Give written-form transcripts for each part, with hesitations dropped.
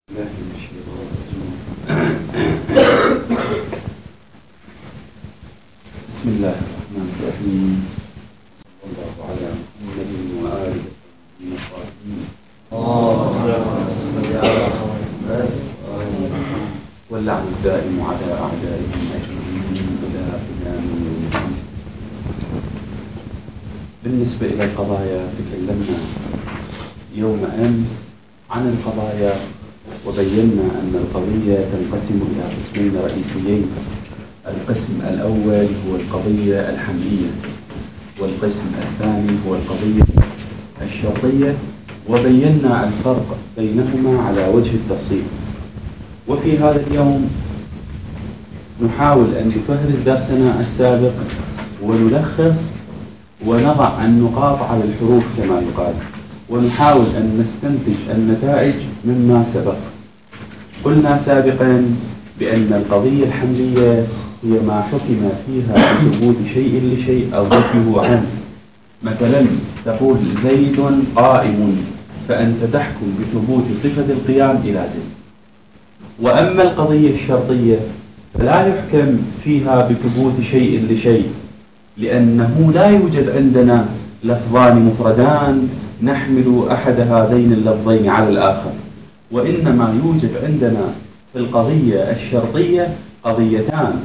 الله من الشيطان الرجيم. بسم الله الرحمن الرحيم. صلى الله على محمد وآله الطاهرين. واللعن الدائم على أعدائهم أجمعين إلى قيام يوم الدين. بالنسبة إلى القضايا تكلمنا يوم أمس عن القضايا وبينا أن القضية تنقسم إلى قسمين رئيسيين. القسم الأول هو القضية الحملية، والقسم الثاني هو القضية الشرطية، وبينا الفرق بينهما على وجه التفصيل. وفي هذا اليوم نحاول أن نفهرس درسنا السابق ونلخص ونضع النقاط على الحروف كما يقال، ونحاول أن نستنتج النتائج مما سبق. قلنا سابقا بأن القضية الحملية هي ما حكم فيها بثبوت شيء لشيء أو نفيه عنه. مثلا تقول زيد قائم، فأنت تحكم بثبوت صفة القيام إلى زيد. وأما القضية الشرطية فلا يحكم فيها بثبوت شيء لشيء، لأنه لا يوجد عندنا لفظان مفردان نحمل أحد هذين اللفظين على الآخر، وإنما يوجد عندنا في القضية الشرطية قضيتان.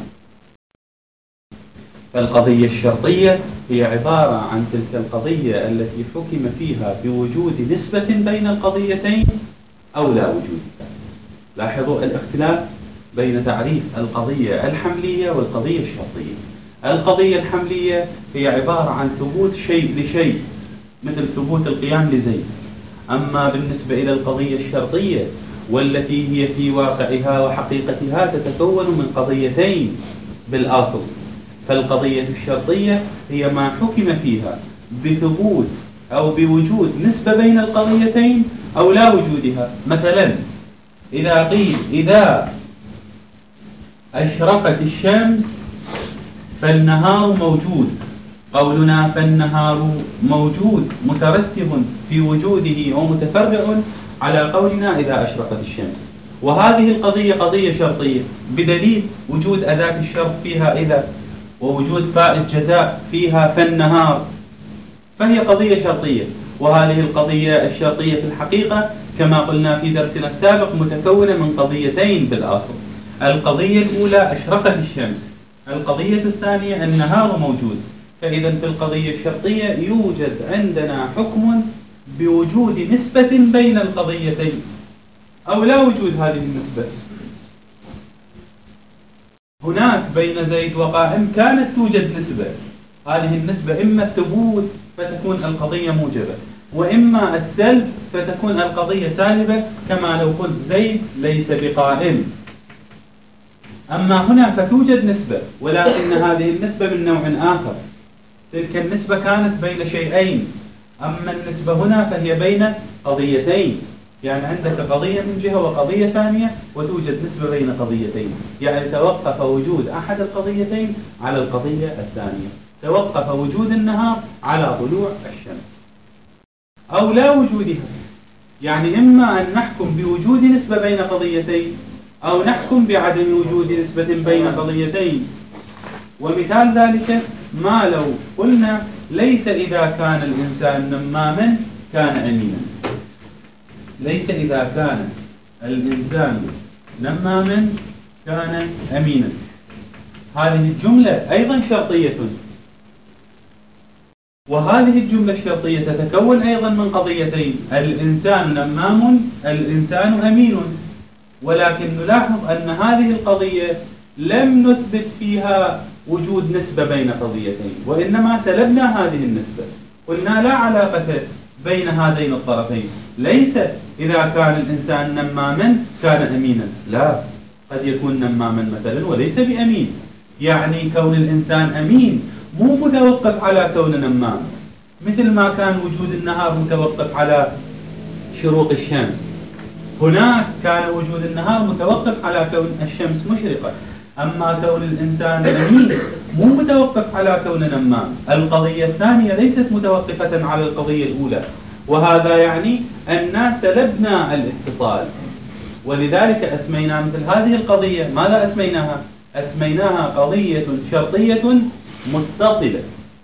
فالقضية الشرطية هي عبارة عن تلك القضية التي حكم فيها بوجود نسبة بين القضيتين أو لا وجود. لاحظوا الاختلاف بين تعريف القضية الحملية والقضية الشرطية. القضية الحملية هي عبارة عن ثبوت شيء لشيء، مثل ثبوت القيام لزيد. أما بالنسبة إلى القضية الشرطية والتي هي في واقعها وحقيقتها تتكون من قضيتين بالأصل، فالقضية الشرطية هي ما حكم فيها بثبوت أو بوجود نسبة بين القضيتين أو لا وجودها. مثلا إذا قيل إذا أشرقت الشمس فالنهار موجود، قولنا فالنهار موجود مترتب في وجوده ومتفرع على قولنا إذا أشرقت الشمس. وهذه القضية قضية شرطية بدليل وجود أداة الشرط فيها إذا، ووجود فاء الجزاء فيها فالنهار، فهي قضية شرطية. وهذه القضية الشرطية في الحقيقة كما قلنا في درسنا السابق متكونة من قضيتين بالأصل. القضية الأولى أشرقت الشمس، القضية الثانية النهار موجود. فإذا في القضية الشرطية يوجد عندنا حكم بوجود نسبة بين القضيتين أو لا وجود هذه النسبة. هناك بين زيد وقائم كانت توجد نسبة، هذه النسبة إما الثبوت فتكون القضية موجبة، وإما السلب فتكون القضية سالبة، كما لو قلت زيد ليس بقائم. أما هنا فتوجد نسبة، ولكن هذه النسبة من نوع آخر. تلك النسبة كانت بين شيئين، أما النسبة هنا فهي بين قضيتين. يعني عندك قضية من جهة وقضية ثانية وتوجد نسبة بين قضيتين، يعني توقف وجود أحد القضيتين على القضية الثانية. توقف وجود النهار على طلوع الشمس أو لا وجودها. يعني إما أن نحكم بوجود نسبة بين قضيتين أو نحكم بعدم وجود نسبة بين قضيتين. ومثال ذلك ما لو قلنا ليس إذا كان الإنسان نماما كان أمينا. ليس إذا كان الإنسان نماما كان أمينا. هذه الجملة أيضا شرطية، وهذه الجملة الشرطية تتكون أيضا من قضيتين: الإنسان نمام، الإنسان أمين. ولكن نلاحظ أن هذه القضية لم نثبت فيها وجود نسبة بين قضيتين، وإنما سلبنا هذه النسبة. قلنا لا علاقة بين هذين الطرفين. ليس إذا كان الإنسان نماما كان أمينا، لا، قد يكون نماما مثلا وليس بأمين. يعني كون الإنسان أمين مو متوقف على كون نمام، مثل ما كان وجود النهار متوقف على شروق الشمس. هناك كان وجود النهار متوقف على كون الشمس مشرقة، أما كون الإنسان أمين مو متوقف على كون نمام. القضية الثانية ليست متوقفة على القضية الأولى، وهذا يعني أن سلبنا الاتصال. ولذلك أسمينا مثل هذه القضية، ماذا أسميناها؟ أسميناها قضية شرطية متصلة.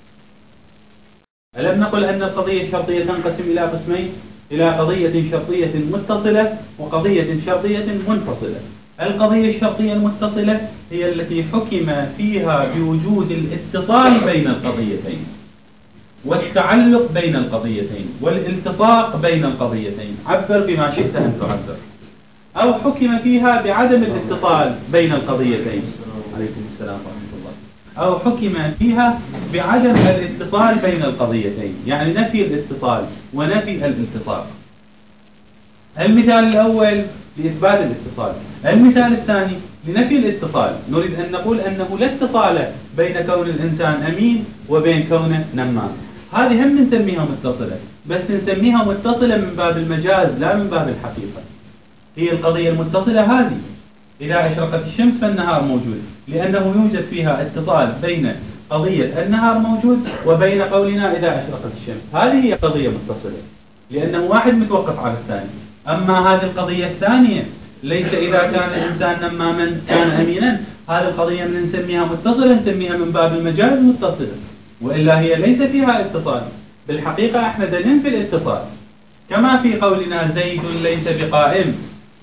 ألم نقل أن القضية الشرطية تنقسم إلى قسمين؟ إلى قضية شرطية متصلة وقضية شرطية منفصلة. القضية الشرطية المتصلة هي التي حكم فيها بوجود الاتصال بين القضيتين والتعلق بين القضيتين والالتصاق بين القضيتين، عبر بما شئت أن تعبر. أو حكم فيها بعدم الاتصال بين القضيتين، عليكم السلام ورحمة الله، أو حكم فيها بعدم الاتصال بين القضيتين، يعني نفي الاتصال ونفي الالتصاق. المثال الأول لإثبات الاتصال. المثال الثاني لنفي الاتصال. نريد أن نقول أنه لا اتصال بين كون الإنسان أمين وبين كونه نمام. هذه هم نسميها متصلة، بس نسميها متصلة من باب المجاز لا من باب الحقيقة. هي القضية المتصلة هذه، إذا أشرقت الشمس فالنهار موجود، لأنه يوجد فيها اتصال بين قضية النهار موجود وبين قولنا إذا أشرقت الشمس. هذه هي قضية متصلة، لأنه واحد متوقف على الثاني. أما هذه القضية الثانية، ليس إذا كان الإنسان نماما كان أمينا، هذه القضية من نسميها متصلة نسميها من باب المجاز متصلة، وإلا هي ليس فيها اتصال. بالحقيقة احنا ننفي الاتصال، كما في قولنا زيد ليس بقائم،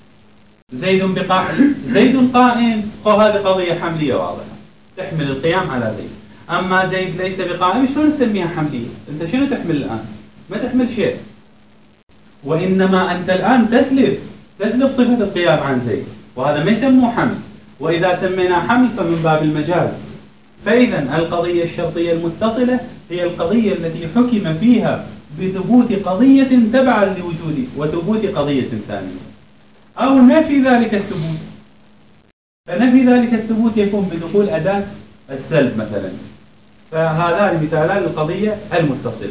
زيد قائم، وهذه قضية حملية واضحة تحمل القيام على زيد. أما زيد ليس بقائم شلون نسميها حملية؟ أنت شنو تحمل الآن؟ ما تحمل شيء، وإنما أنت الآن تسلب صفة القيام عن زيد، وهذا ما يسموه حمل. وإذا سمينا حمل فمن باب المجاز. فإذا القضية الشرطية المتصلة هي القضية التي حكم فيها بثبوت قضية تبعا لوجود وثبوت قضية ثانية، أو نفي ذلك الثبوت. فنفي ذلك الثبوت يكون بدخول أداة السلب مثلا. فهذان مثالان للقضية المتصلة.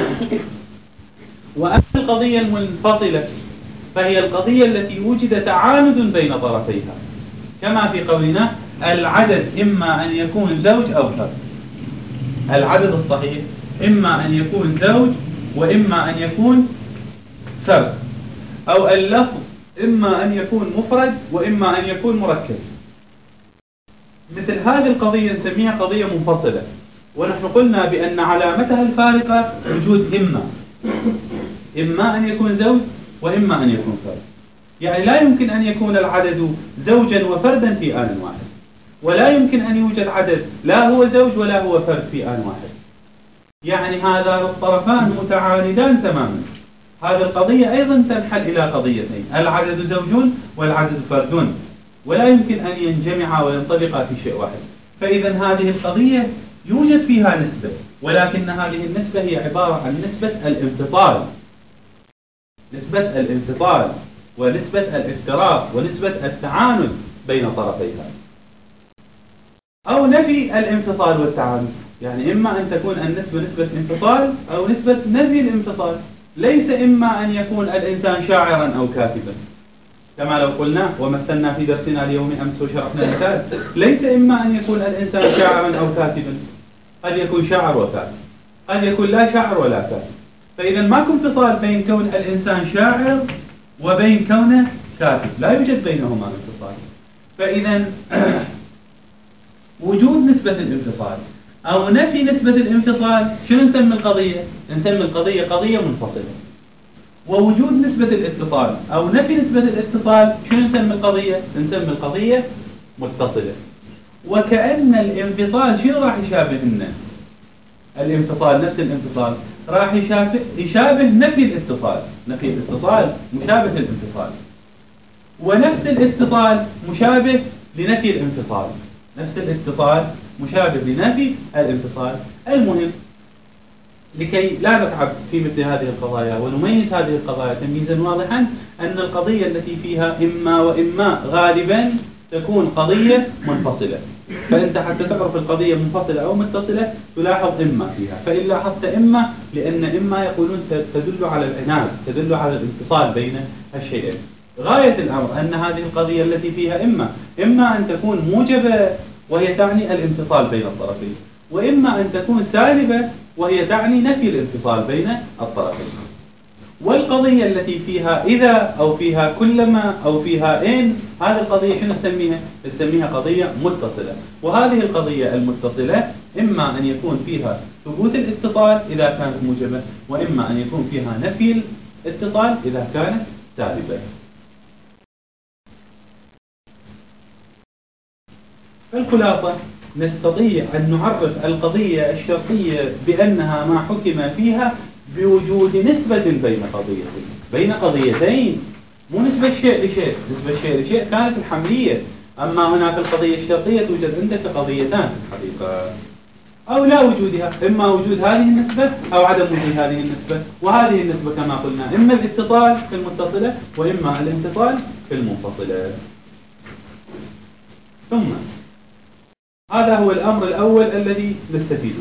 وأما القضية المنفصلة فهي القضية التي وجد تعاند بين طرفيها، كما في قولنا العدد إما أن يكون زوج أو فرد. العدد الصحيح إما أن يكون زوج وإما أن يكون فرد، أو اللفظ إما أن يكون مفرد وإما أن يكون مركب. مثل هذه القضية نسميها قضية منفصلة، ونحن قلنا بأن علامتها الفارقة وجود إما أن يكون زوج وإما أن يكون فرد. يعني لا يمكن أن يكون العدد زوجا وفردا في آن واحد، ولا يمكن أن يوجد عدد لا هو زوج ولا هو فرد في آن واحد. يعني هذان الطرفان متعاندان تماما. هذه القضية أيضا تنحل إلى قضيتين، العدد زوج والعدد فرد، ولا يمكن أن ينجمعا وينطبقا في شيء واحد. فإذا هذه القضية يوجد فيها نسبة، ولكن هذه النسبة هي عبارة عن نسبة الانفصال، ونسبة الافتراق ونسبة التعاند بين طرفيها. أو نفي الانفصال والتعاند، يعني إما أن تكون النسبة نسبة انفصال أو نسبة نفي الانفصال. ليس إما أن يكون الإنسان شاعرا أو كاتبا، كما لو قلنا ومثلنا في درسنا اليوم أمس وشرحنا المثال. ليس إما أن يكون الإنسان شاعرا أو كاتبا، قد يكون شاعر وكاتب، قد يكون لا شاعر ولا كاتب. فإذا ماكو انفصال بين كون الإنسان شاعر وبين كونه كاتب، لا يوجد بينهما انفصال. فإذا وجود نسبة الانفصال أو نفي نسبة الانفصال شنو نسمي القضية؟ نسمي القضية قضية منفصلة. ووجود نسبة الاتصال أو نفي نسبة الاتصال شنو نسمي القضية؟ نسمي القضية متصلة. وكأن الانفصال شنو راح يشابهنا؟ الانفصال نفس الانفصال راح يشابه نفي الاتصال. نفي الاتصال مشابه للانفصال، ونفس الاتصال مشابه لنفي الانفصال. نفس الاتصال مشابه لنفي الانفصال. المهم لكي لا نتعب في مثل هذه القضايا ونميز هذه القضايا تمييزا واضحا، أن القضية التي فيها إما وإما غالبا تكون قضية منفصلة. فأنت حتى تعرف القضية منفصلة أو متصلة تلاحظ إما فيها. فإن لاحظت إما، لأن إما يقولون تدل على العناد، تدل على الانفصال بين الشيئين. غاية الأمر أن هذه القضية التي فيها إما أن تكون موجبة وهي تعني الانفصال بين الطرفين، وإما أن تكون سالبة وهي تعني نفي الانفصال بين الطرفين. والقضية التي فيها إذا أو فيها كلما أو فيها إن، هذه القضية شنو نسميها؟ نسميها قضية متصلة. وهذه القضية المتصلة إما أن يكون فيها ثبوت الاتصال إذا كانت موجبة، وإما أن يكون فيها نفي الاتصال إذا كانت سالبة. فالخلاصة نستطيع أن نعرف القضية الشرطية بأنها ما حكم فيها بوجود نسبة بين قضيتين، مو نسبة شيء لشيء. نسبة شيء لشيء كانت الحملية، أما هناك القضية الشرطية توجد عندك قضيتان في الحقيقة، أو لا وجودها، إما وجود هذه النسبة أو عدم وجود هذه النسبة. وهذه النسبة كما قلنا إما الاتصال في المتصلة وإما الانفصال في المنفصلة. ثم هذا هو الأمر الأول الذي نستفيده.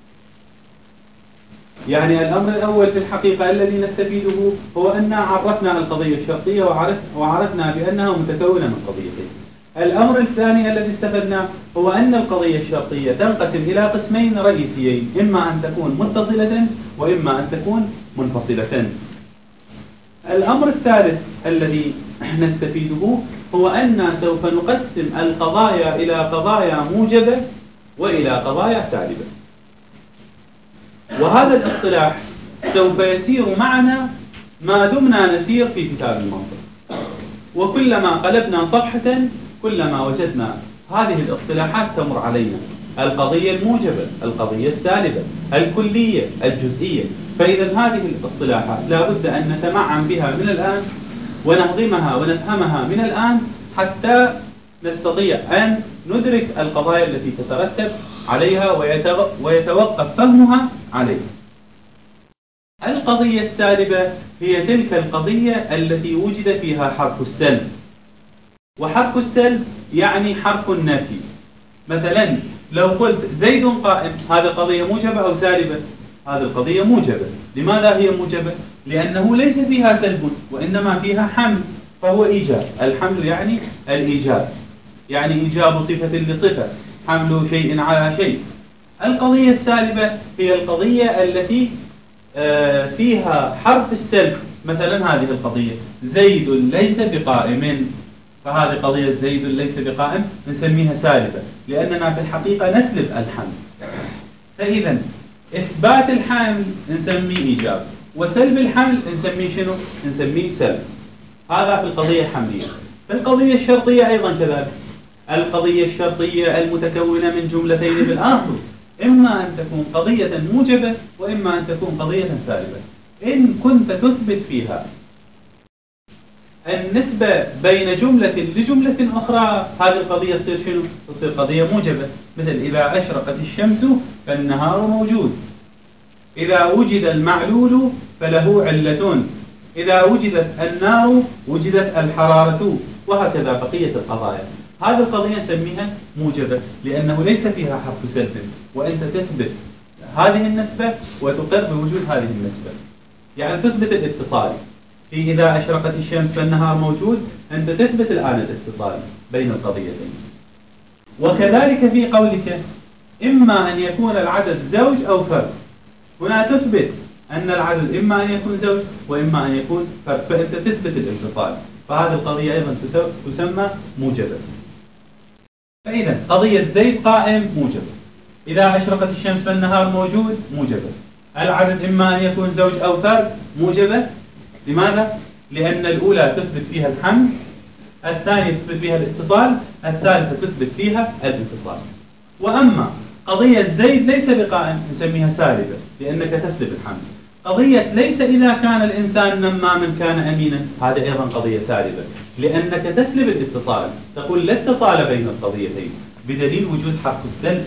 يعني الأمر الأول في الحقيقة الذي نستفيده هو أن عرفنا القضية الشرطية وعرفنا بأنها متكونة من قضيتين. الأمر الثاني الذي استفدناه هو أن القضية الشرطية تنقسم إلى قسمين رئيسيين، إما أن تكون متصلة وإما أن تكون منفصلة. الأمر الثالث الذي نستفيده هو أن سوف نقسم القضايا إلى قضايا موجبة وإلى قضايا سالبة. وهذا الاصطلاح سوف يسير معنا ما دمنا نسير في كتاب المنطق، وكلما قلبنا صفحة كلما وجدنا هذه الاصطلاحات تمر علينا: القضية الموجبة، القضية السالبة، الكلية، الجزئية. فإذا هذه الاصطلاحات لا بد أن نتمعن بها من الآن ونهضمها ونفهمها من الآن حتى نستطيع أن ندرك القضايا التي تترتب عليها ويتوقف فهمها عليها. القضية السالبة هي تلك القضية التي وجد فيها حرف السلب، وحرف السلب يعني حرف النفي. مثلا لو قلت زيد قائم، هذه القضية موجبة أو سالبة؟ هذه القضية موجبة. لماذا هي موجبة؟ لأنه ليس فيها سلب وإنما فيها حمل، فهو إيجاب. الحمل يعني الإيجاب، يعني إيجاب صفة لصفة، حمل شيء على شيء. القضية السالبة هي القضية التي فيها حرف السلب. مثلا هذه القضية زيد ليس بقائم، فهذه قضية زيد ليس بقائم نسميها سالبة، لأننا في الحقيقة نسلب الحمل. فإذا إثبات الحمل نسميه إيجاب، وسلب الحمل نسميه شنو؟ نسميه سلب. هذا في القضية الحملية. في القضية الشرطية أيضا كذلك. القضية الشرطية المتكونة من جملتين بالآخر، إما أن تكون قضية موجبة وإما أن تكون قضية سالبة. إن كنت تثبت فيها النسبة بين جملة لجملة أخرى، هذه القضية تصير شنو؟ تصير قضية موجبة. مثل إذا أشرقت الشمس فالنهار موجود، إذا وجد المعلول فله علة، إذا وجدت النار وجدت الحرارة، وهكذا بقية القضايا. هذه القضية نسميها موجبة لأنه ليس فيها حرف سلب، وأنت تثبت هذه النسبة وتقر بوجود هذه النسبة. يعني تثبت الاتصال في إذا أشرقت الشمس فالنهار موجود، أنت تثبت الآن الاتصال بين القضيتين. وكذلك في قولك إما أن يكون العدد زوج أو فرد، هنا تثبت أن العدد إما أن يكون زوج وإما أن يكون فرد، فأنت تثبت الاتصال. فهذه القضية أيضا تسمى موجبة. فإذا قضية زيد قائم موجبة، إذا أشرقت الشمس فالنهار موجود موجبة، العدد إما أن يكون زوج أو فرد موجبة. لماذا؟ لأن الأولى تثبت فيها الحمل، الثانية تثبت فيها الاتصال، الثالثة تثبت فيها الانفصال. وأما قضية زيد ليس بقائم نسميها سالبة لأنك تسلب الحمل. قضية ليس إذا كان الإنسان نماما كان أمينا، هذا أيضا قضية سالبة لأنك تسلب الاتصال، تقول لا اتصال بين القضيتين بدليل وجود حرف السلب.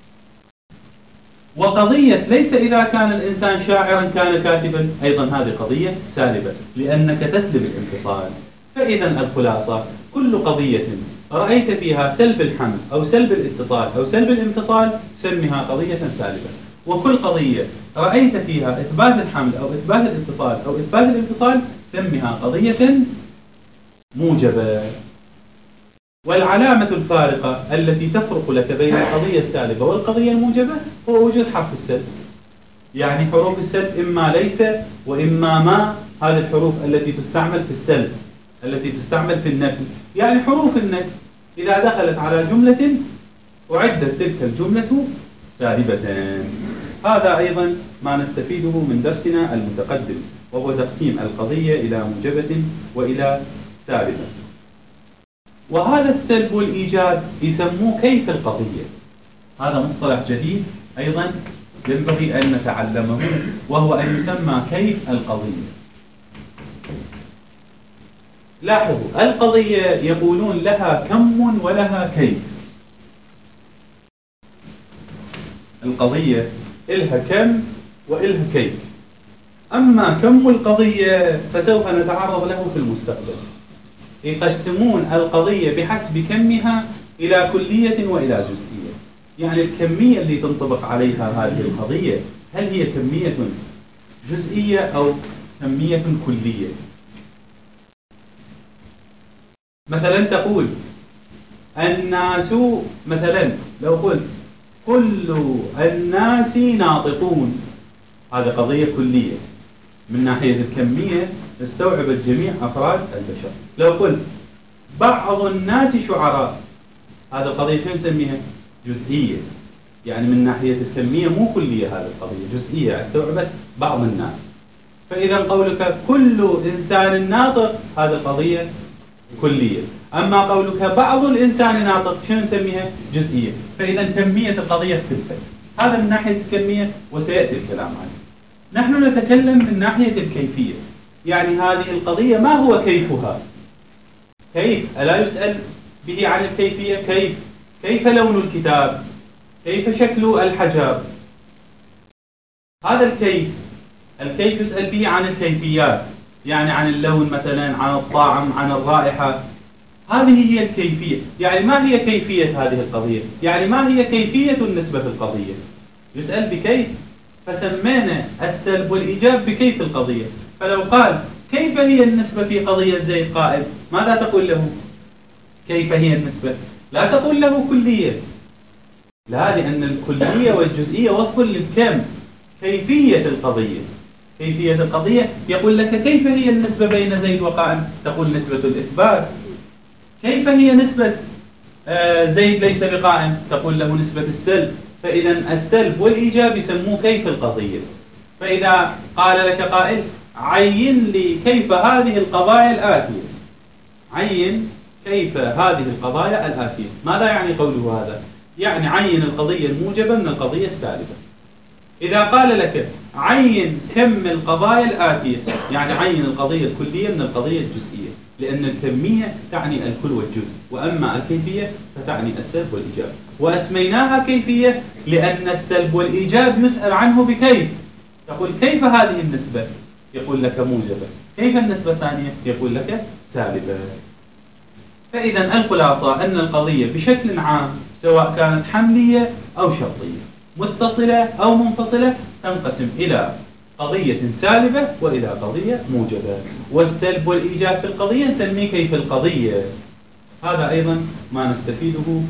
وقضية ليس إذا كان الإنسان شاعرا كان كاتبا، أيضا هذه قضية سالبة لأنك تسلب الانفصال. فإذا الخلاصة كل قضية رأيت فيها سلب الحمل أو سلب الاتصال أو سلب الانفصال سمها قضية سالبة، وكل قضية رأيت فيها إثبات الحمل أو إثبات الاتصال أو إثبات الانفصال سمها قضية موجبة. والعلامة الفارقة التي تفرق لك بين القضية السالبة والقضية الموجبة هو وجود حرف السلب. يعني حروف السلب إما ليس وإما ما هذه الحروف التي تستعمل في السلب، التي تستعمل في النفي، يعني حروف النفي إذا دخلت على جملة أعدت تلك الجملة سالبة. هذا أيضا ما نستفيده من درسنا المتقدم، وهو تقسيم القضية إلى موجبة وإلى سالبة. وهذا السلب والإيجاب يسموه كيف القضية. هذا مصطلح جديد أيضا ينبغي أن نتعلمه، وهو أن يسمى كيف القضية. لاحظوا، القضية يقولون لها كم ولها كيف. القضية إلها كم وإلها كيف. أما كم القضية فسوف نتعرض له في المستقبل. يقسمون القضية بحسب كمها إلى كلية وإلى جزئية. يعني الكمية اللي تنطبق عليها هذه القضية هل هي كمية جزئية أو كمية كلية. مثلا تقول الناس، مثلا لو قلت كل الناس ناطقون، هذه قضية كلية من ناحية الكمية، استوعبت جميع أفراد البشر. لو قلت بعض الناس شعراء، هذه القضية شو نسميها؟ جزئية، يعني من ناحية الكمية مو كلية، هذه القضية جزئية، استوعبت بعض الناس. فإذا قولك كل إنسان ناطق، هذه القضية كلية. أما قولك بعض الإنسان ناطق شو نسميها؟ جزئية. فإذا كمية القضية اختلفت. هذا من ناحية الكمية، وسيأتي الكلام عنه. نحن نتكلم من ناحية الكيفية، يعني هذه القضية ما هو كيفها؟ كيف؟ ألا يسأل به عن الكيفية؟ كيف لون الكتاب؟ كيف شكل الحجاب؟ هذا الكيف يسأل به عن الكيفيات، يعني عن اللون مثلا، عن الطعم، عن الرائحة. هذه هي الكيفية. يعني ما هي كيفية هذه القضية؟ يعني ما هي كيفية النسبة في القضية؟ يسأل بكيف. فسمينا السلب والإيجاب بكيف القضية. فلو قال كيف هي النسبة في قضية زيد قائم، ماذا تقول له؟ كيف هي النسبة؟ لا تقول له كلية، لا، لأن الكلية والجزئية وصف للكم. كيفية القضية، كيفية القضية يقول لك كيف هي النسبة بين زيد وقائم، تقول نسبة الإثبات. كيف هي نسبة زيد ليس بقائم، تقول له نسبة السلب. فإذا السلب والإيجاب يسموه كيف القضية. فإذا قال لك قائل عين لي كيف هذه القضايا الآتية، عين كيف هذه القضايا الآتية، ماذا يعني قوله هذا؟ يعني عين القضية الموجبة من القضية السالبة. إذا قال لك عين كم القضايا الآتية، يعني عين القضية الكلية من القضية الجزئية، لأن الكمية تعني الكل والجزء، وأما الكيفية فتعني السلب والإيجاب. وأسميناها كيفية لأن السلب والإيجاب يسأل عنه بكيف. تقول كيف هذه النسبة؟ يقول لك موجبة. كيف النسبة الثانية؟ يقول لك سالبة. فإذا الخلاصة أن القضية بشكل عام سواء كانت حملية أو شرطية، متصلة أو منفصلة، تنقسم إلى قضية سالبة وإلى قضية موجبة. والسلب والإيجاب في القضية نسميه كيف القضية. هذا أيضا ما نستفيده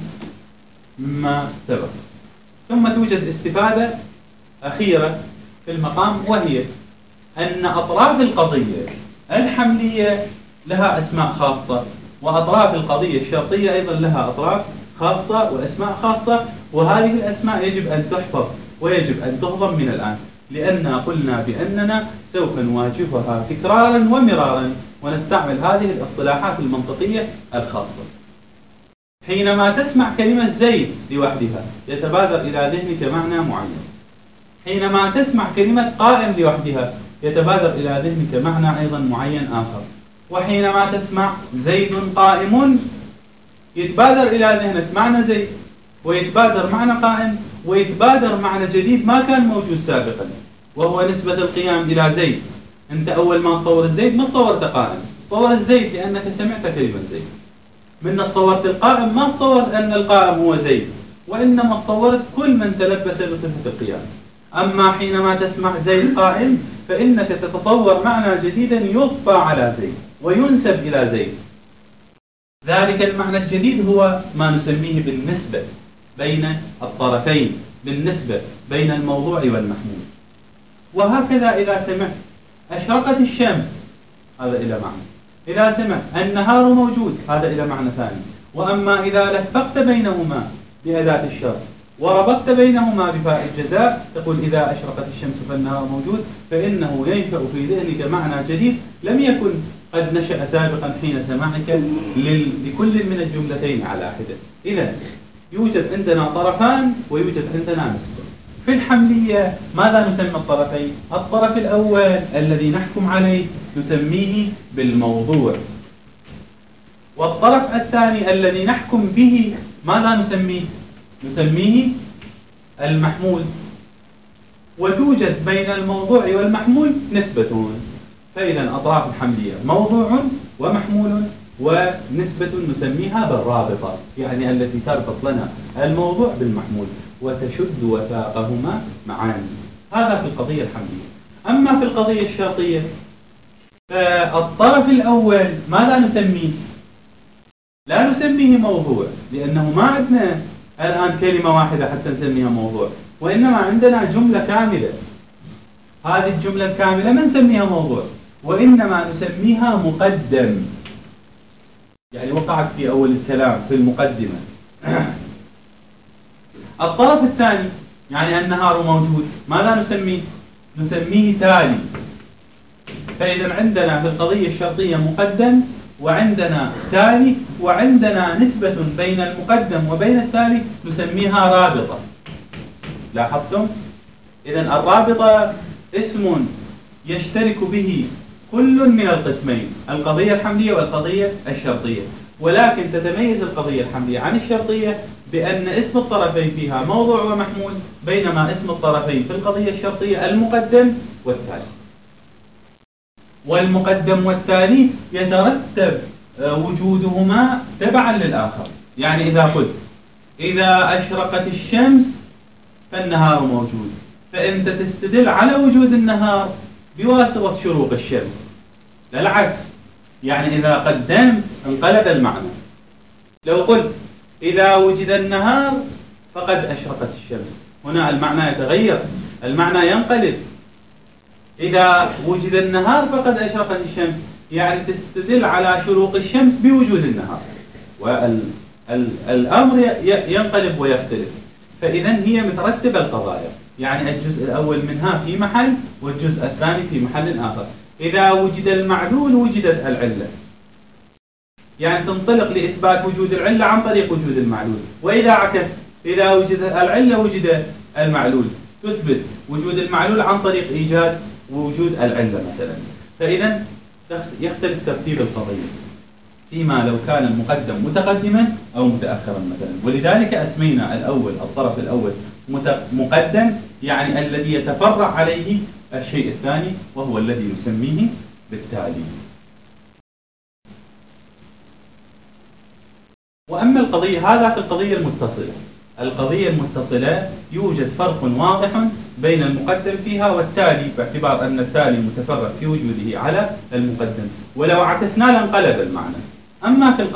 مما سبق. ثم توجد استفادة أخيرة في المقام، وهي أن أطراف القضية الحملية لها أسماء خاصة، وأطراف القضية الشرطية أيضا لها أطراف خاصة وأسماء خاصة. وهذه الأسماء يجب أن تحفظ ويجب أن تهضم من الآن، لأننا قلنا بأننا سوف نواجهها تكرارا ومرارا، ونستعمل هذه الاصطلاحات المنطقية الخاصة. حينما تسمع كلمة زيد لوحدها يتبادر إلى ذهنك معنى معين. حينما تسمع كلمة قائم لوحدها يتبادر إلى ذهنك معنى أيضا معين آخر. وحينما تسمع زيد قائم يتبادر إلى ذهنك معنى زيد، ويتبادر معنى قائم، ويتبادر معنى جديد ما كان موجود سابقا، وهو نسبة القيام إلى زيد. أنت أول ما تصورت زيد ما تصورت قائم، تصورت زيد لأنك سمعت كلمة زيد. من تصورت القائم ما تصورت أن القائم هو زيد، وإنما تصورت كل من تلبس بصفة القيام. أما حينما تسمع زيد قائم فإنك تتصور معنى جديدا يضفى على زيد وينسب إلى زيد. ذلك المعنى الجديد هو ما نسميه بالنسبة بين الطرفين، بالنسبة بين الموضوع والمحمول. وهكذا إذا سمعت أشرقت الشمس هذا إلى معنى. إذا سمع النهار موجود هذا إلى معنى ثاني. وأما إذا لفقت بينهما بأداة الشرط وربطت بينهما بفاء الجزاء تقول إذا أشرقت الشمس فالنهار موجود، فإنه ينشأ في ذهنك معنى جديد لم يكن قد نشأ سابقا حين سماعك لكل من الجملتين على حدة. إذا يوجد عندنا طرفان ويوجد عندنا نسبة. في الحملية ماذا نسمي الطرفين؟ الطرف الأول الذي نحكم عليه نسميه بالموضوع، والطرف الثاني الذي نحكم به ماذا نسميه؟ نسميه المحمول. وتوجد بين الموضوع والمحمول نسبة. فإذا أطراف الحملية موضوع ومحمول ونسبة نسميها بالرابطة، يعني التي تربط لنا الموضوع بالمحمول وتشد وثاقهما معا. هذا في القضية الحملية. أما في القضية الشرطية فالطرف الأول ماذا نسميه؟ لا نسميه موضوع، لأنه ما عندنا الآن كلمة واحدة حتى نسميها موضوع، وإنما عندنا جملة كاملة. هذه الجملة الكاملة ما نسميها موضوع، وإنما نسميها مقدم، يعني وقعت في أول الكلام في المقدمة. الطرف الثاني يعني النهار موجود ماذا نسميه؟ نسميه تالي. فإذا عندنا في القضية الشرطية مقدم وعندنا تالي وعندنا نسبة بين المقدم وبين التالي نسميها رابطة. لاحظتم؟ إذا الرابطة اسم يشترك به كل من القسمين، القضية الحملية والقضية الشرطية، ولكن تتميز القضية الحملية عن الشرطية بأن اسم الطرفين فيها موضوع ومحمول، بينما اسم الطرفين في القضية الشرطية المقدم والتالي. والمقدم والتالي يترتب وجودهما تبعا للآخر. يعني إذا قلت إذا أشرقت الشمس فالنهار موجود، فأنت تستدل على وجود النهار بواسطة شروق الشمس، لا العكس. يعني إذا قدمت انقلب المعنى. لو قلت إذا وجد النهار فقد أشرقت الشمس، هنا المعنى يتغير، المعنى ينقلب. إذا وجد النهار فقد أشرقت الشمس، يعني تستدل على شروق الشمس بوجود النهار، والأمر ينقلب ويختلف. فإذا هي مترتبة القضايا، يعني الجزء الأول منها في محل والجزء الثاني في محل آخر. إذا وجد المعلول وجدت العلة، يعني تنطلق لإثبات وجود العلة عن طريق وجود المعلول. وإذا عكس، إذا وجدت العلة وجد المعلول، تثبت وجود المعلول عن طريق إيجاد وجود العلة مثلا. فإذا يختلف ترتيب القضية فيما لو كان المقدم متقدما أو متأخرا مثلا. ولذلك أسمينا الأول الطرف الأول مقدم، يعني الذي يتفرع عليه الشيء الثاني وهو الذي نسميه بالتالي. وأما القضية هذا في القضية المتصلة. القضية المتصلة يوجد فرق واضح بين المقدم فيها والتالي، باعتبار أن التالي متفرع في وجوده على المقدم، ولو عكسنا لانقلب المعنى. أما في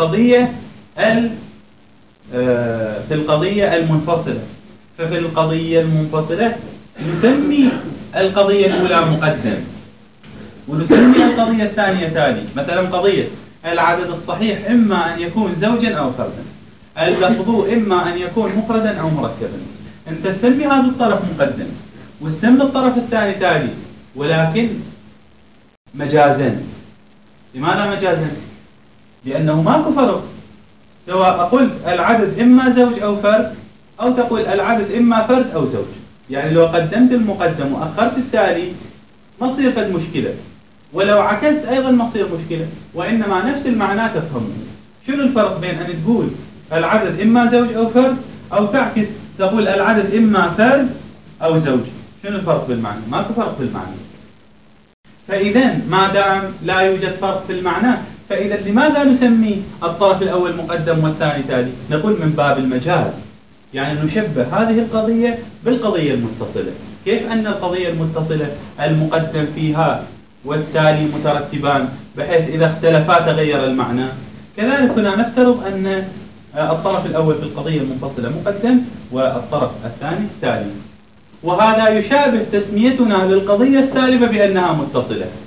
القضية المنفصلة، ففي القضية المنفصلة نسمي القضية الأولى مقدم ونسمي القضية الثانية تالي. مثلا قضية العدد الصحيح إما أن يكون زوجا أو فردا، اللفظ إما أن يكون مفردا أو مركبا. أنت تسمي هذا الطرف مقدم واستمد الطرف الثاني تالي، ولكن مجازا. لماذا مجازا؟ لأنه ماكو فرق، سواء قلت العدد إما زوج أو فرد، أو تقول العدد إما فرد أو زوج. يعني لو قدمت المقدم وأخرت التالي ما تصير قد مشكلة، ولو عكست أيضا ما تصير مشكلة، وإنما نفس المعنى تفهمه. شنو الفرق بين أن تقول العدد إما زوج أو فرد، أو تعكس تقول العدد إما فرد أو زوج؟ شنو الفرق بالمعنى؟ ما في فرق بالمعنى. فإذا ما دام لا يوجد فرق في المعنى، فإذا لماذا نسمي الطرف الأول مقدم والثاني تالي؟ نقول من باب المجاز، يعني نشبه هذه القضية بالقضية المتصلة. كيف أن القضية المتصلة المقدم فيها والتالي مترتبان بحيث إذا اختلفا تغير المعنى، كذلك هنا نفترض أن الطرف الأول في القضية المنفصلة مقدم والطرف الثاني تالي. وهذا يشابه تسميتنا للقضية السالبة بأنها متصلة.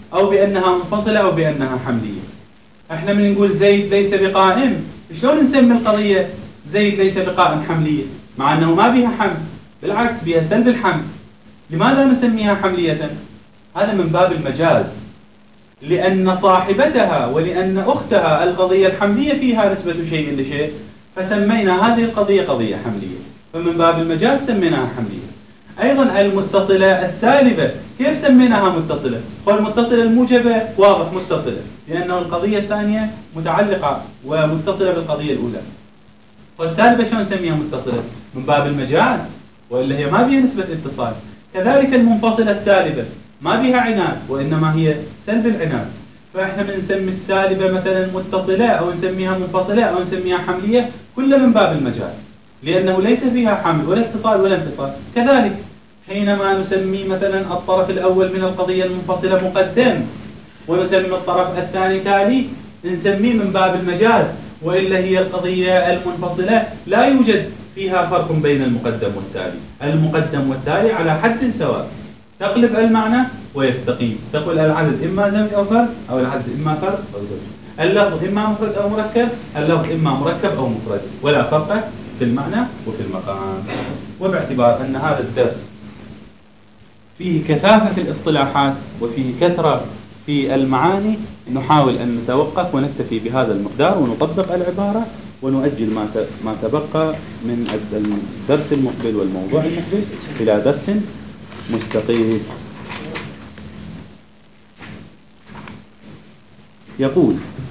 أو بأنها منفصلة أو بأنها حملية. احنا من نقول زيد ليس بقائم، شلون نسمي القضية زيد ليس بقائم حملية مع أنه ما بها حمل، بالعكس بها سلب الحمل؟ لماذا نسميها حملية؟ هذا من باب المجاز، لأن صاحبتها ولأن أختها القضية الحملية فيها نسبة شيء لشيء، فسمينا هذه القضية قضية حملية، فمن باب المجاز سميناها حملية. أيضا المتصلة السالبة كيف سميناها متصلة؟ والمتصلة الموجبة واضح متصلة، لأنه القضية الثانية متعلقة ومتصلة بالقضية الأولى. والسالبة شلون نسميها متصلة؟ من باب المجاز، وإلا هي ما بها نسبة اتصال. كذلك المنفصلة السالبة ما بها عناد، وإنما هي سلب العناد، فإحنا بنسمي السالبة مثلا متصلة أو نسميها منفصلة أو نسميها حملية، كل من باب المجاز، لأنه ليس فيها حمل ولا اتصال ولا انفصال. كذلك حينما نسمي مثلا الطرف الأول من القضية المنفصلة مقدم ونسمي الطرف الثاني تالي، نسميه من باب المجاز، وإلا هي القضية المنفصلة لا يوجد فيها فرق بين المقدم والتالي، المقدم والتالي على حد سواء، تقلب المعنى ويستقيم، تقول العدد إما زوج أو فرد، أو العدد إما فرد أو زوج، اللفظ إما مفرد أو مركب، اللفظ إما مركب أو مفرد، ولا فرق في المعنى وفي المقام. وباعتبار أن هذا الدرس فيه كثافة في الاصطلاحات وفيه كثرة في المعاني، نحاول أن نتوقف ونكتفي بهذا المقدار ونطبق العبارة ونؤجل ما تبقى من الدرس المقبل والموضوع المقبل إلى درس مستقيم. يقول: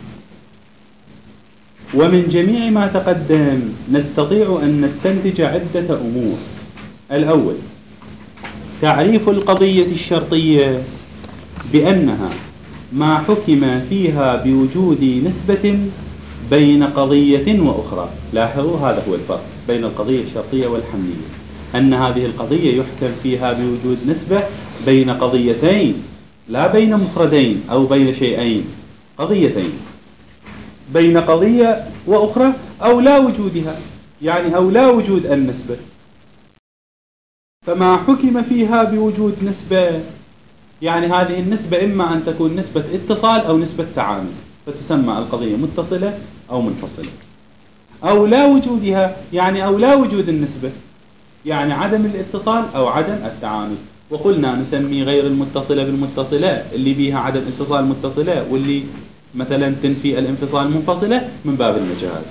ومن جميع ما تقدم نستطيع أن نستنتج عدة أمور. الأول: تعريف القضية الشرطية بأنها ما حكم فيها بوجود نسبة بين قضية وأخرى. لاحظوا هذا هو الفرق بين القضية الشرطية والحملية، أن هذه القضية يحكم فيها بوجود نسبة بين قضيتين، لا بين مفردين أو بين شيئين، قضيتين بين قضية وأخرى أو لا وجودها، يعني أو لا وجود النسبة. فما حكم فيها بوجود نسبة يعني هذه النسبة إما أن تكون نسبة اتصال أو نسبة تعامل، فتسمى القضية متصلة أو منفصلة. أو لا وجودها يعني أو لا وجود النسبة، يعني عدم الاتصال أو عدم التعامل. وقلنا نسمي غير المتصلة بالمتصلة، اللي بيها عدم اتصال متصلة، واللي مثلا تنفي الانفصال منفصلة، من باب المجاز.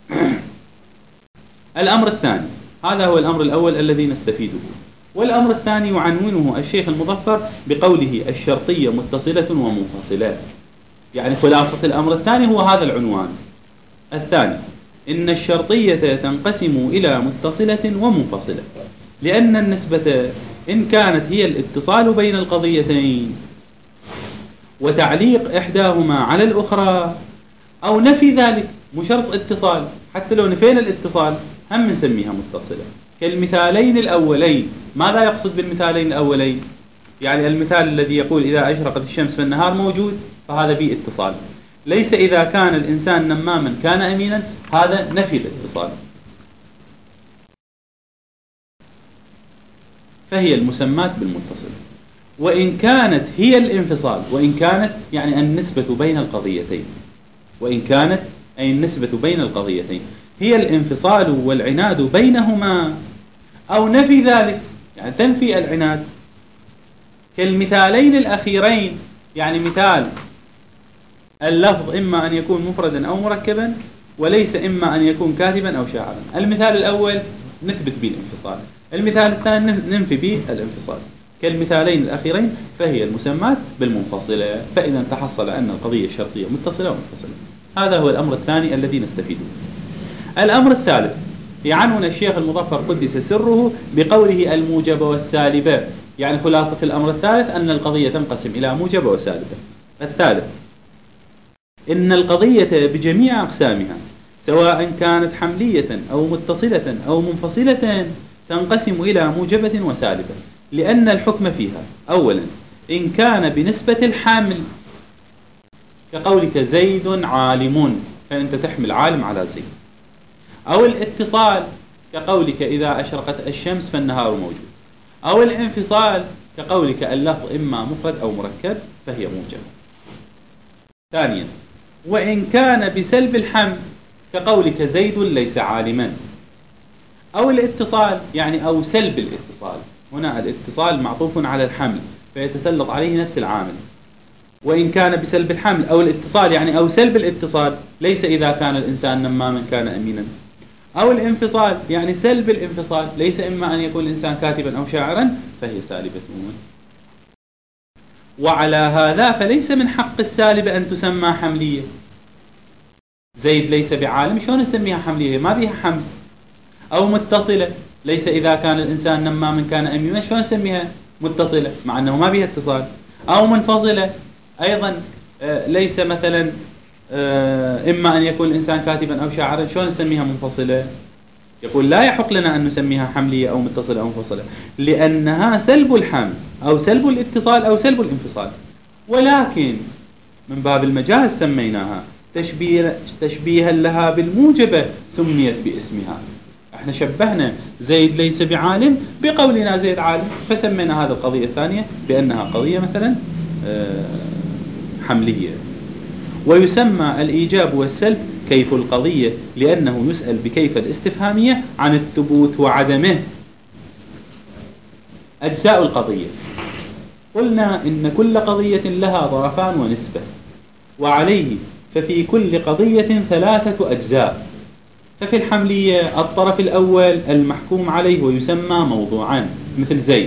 الأمر الثاني، هذا هو الأمر الأول الذي نستفيده. والأمر الثاني يعنونه الشيخ المظفر بقوله الشرطية متصلة ومنفصلة، يعني خلاصة الأمر الثاني هو هذا العنوان. الثاني: إن الشرطية تنقسم إلى متصلة ومنفصلة، لأن النسبة إن كانت هي الاتصال بين القضيتين وتعليق إحداهما على الأخرى، أو نفي ذلك، مو شرط اتصال، حتى لو نفينا الاتصال هم نسميها متصلة. كالمثالين الأولين. ماذا يقصد بالمثالين الأولين؟ يعني المثال الذي يقول إذا أشرقت الشمس فالنهار موجود، فهذا به اتصال. ليس إذا كان الإنسان نماما كان أمينا، هذا نفي الاتصال، فهي المسمات بالمتصل. وإن كانت هي الانفصال، وإن كانت يعني النسبة بين القضيتين، وإن كانت أي النسبة بين القضيتين هي الانفصال والعناد بينهما، أو نفي ذلك يعني تنفي العناد، كالمثالين الأخيرين. يعني مثال اللفظ إما أن يكون مفردا أو مركبا، وليس إما أن يكون كاتبا أو شاعرا. المثال الأول نثبت به الانفصال، المثال الثاني ننفي به الانفصال. كالمثالين الأخيرين فهي المسمات بالمنفصلة. فإذا تحصل أن القضية الشرطية متصلة ومنفصلة. هذا هو الأمر الثاني الذي نستفيده. الأمر الثالث يعنون الشيخ المظفر قدس سره بقوله الموجبة والسالبة، يعني خلاصة الأمر الثالث أن القضية تنقسم إلى موجبة وسالبة. الثالث: إن القضية بجميع أقسامها سواء كانت حملية أو متصلة أو منفصلة تنقسم إلى موجبة وسالبة، لأن الحكم فيها: أولا إن كان بنسبة الحامل، كقولك زيد عالم، فأنت تحمل عالم على زيد. أو الاتصال، كقولك إذا أشرقت الشمس فالنهار موجود. أو الانفصال، كقولك اللفظ إما مفرد أو مركب فهي موجبة. ثانيا، وإن كان بسلب الحمل كقولك زيد ليس عالما، أو الاتصال يعني أو سلب الاتصال، هنا الاتصال معطوف على الحمل فيتسلط عليه نفس العامل. وإن كان بسلب الحمل أو الاتصال يعني أو سلب الاتصال، ليس إذا كان الإنسان نماما كان أمينا. أو الانفصال يعني سلب الانفصال، ليس إما أن يكون الإنسان كاتبا أو شاعرا فهي سالبة. وعلى هذا فليس من حق السالبة أن تسمى حملية. زيد ليس بعالم، شلون نسميها حملية؟ ما بيها حمل. أو متصلة، ليس إذا كان الإنسان نماما كان أمينا، شلون نسميها متصلة مع أنه ما بيها اتصال. أو منفصلة أيضا، ليس مثلا إما أن يكون الإنسان كاتبا أو شاعرا، شلون نسميها منفصلة؟ يقول لا يحق لنا أن نسميها حملية أو متصلة أو منفصلة، لأنها سلب الحمل أو سلب الاتصال أو سلب الانفصال. ولكن من باب المجاز سميناها تشبيها لها بالموجبة سميت باسمها. احنا شبهنا زيد ليس بعالم بقولنا زيد عالم، فسمينا هذه القضية الثانية بأنها قضية مثلا حملية. ويسمى الإيجاب والسلب كيف القضية، لأنه يسأل بكيف الاستفهامية عن الثبوت وعدمه. أجزاء القضية، قلنا إن كل قضية لها طرفان ونسبة، وعليه ففي كل قضية 3 أجزاء. ففي الحملية الطرف الأول المحكوم عليه ويسمى موضوعان مثل زيد.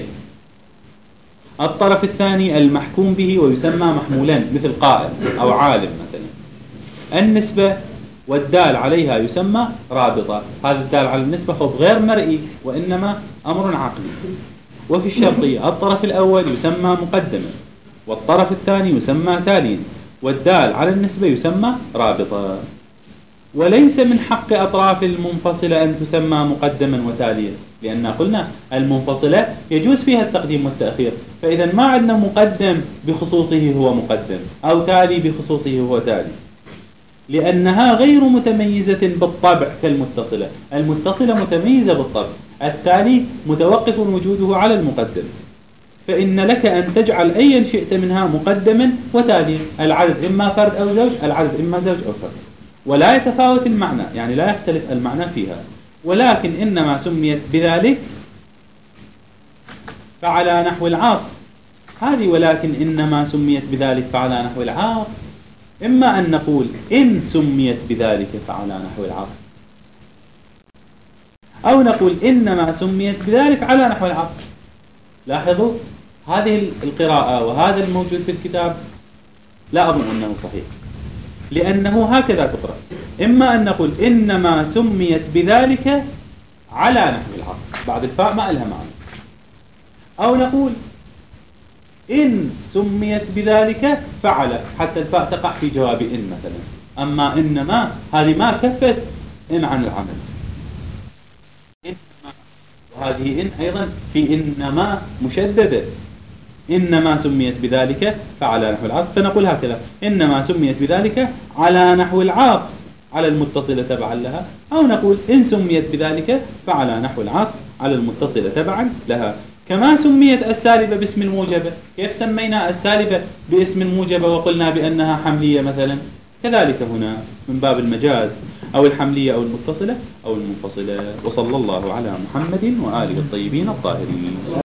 الطرف الثاني المحكوم به ويسمى محمولان مثل قائل أو عالم مثلا. النسبة والدال عليها يسمى رابطة، هذا الدال على النسبة خذ غير مرئي وإنما أمر عقلي. وفي الشرطية الطرف الأول يسمى مقدما، والطرف الثاني يسمى تاليا، والدال على النسبة يسمى رابطة. وليس من حق أطراف المنفصلة أن تسمى مقدما وتاليا، لأن قلنا المنفصلة يجوز فيها التقديم والتأخير، فإذا ما عندنا مقدم بخصوصه هو مقدم أو تالي بخصوصه هو تالي، لأنها غير متميزة بالطبع كالمتصلة. المتصلة متميزة بالطبع، التالي متوقف وجوده على المقدم. فإن لك أن تجعل أيا شئت منها مقدما وتاليا، العدد إما فرد أو زوج، العدد إما زوج أو فرد، ولا يتفاوت المعنى، يعني لا يختلف المعنى فيها. ولكن إنما سميت بذلك فعلى نحو العاطف، هذه ولكن إنما سميت بذلك فعلى نحو العاطف. إما أن نقول إن سميت بذلك فعلى نحو العاطف، أو نقول إنما سميت بذلك على نحو العاطف. لاحظوا هذه القراءة وهذا الموجود في الكتاب لا أظن أنه صحيح، لأنه هكذا تقرأ. إما أن نقول إنما سميت بذلك على نحو العاطف، بعد الفاء ما لها معنى، أو نقول إن سميت بذلك فعل، حتى الفاء تقع في جواب إن مثلا. أما إنما هذه ما كفت إن عن العمل، إنما، وهذه إن أيضا في إنما مشددة، إنما سميت بذلك فعلى نحو العاطف، فنقول هكذا إنما سميت بذلك على نحو العاطف على المتصلة تبعا لها، أو نقول إن سميت بذلك فعلى نحو العاطف على المتصلة تبعا لها. كما سميت السالبة باسم الموجبة، كيف سمينا السالبة باسم الموجبة وقلنا بأنها حملية مثلا؟ كذلك هنا من باب المجاز، أو الحملية أو المتصلة أو المنفصلة. وصلى الله على محمد وآله الطيبين الطاهرين.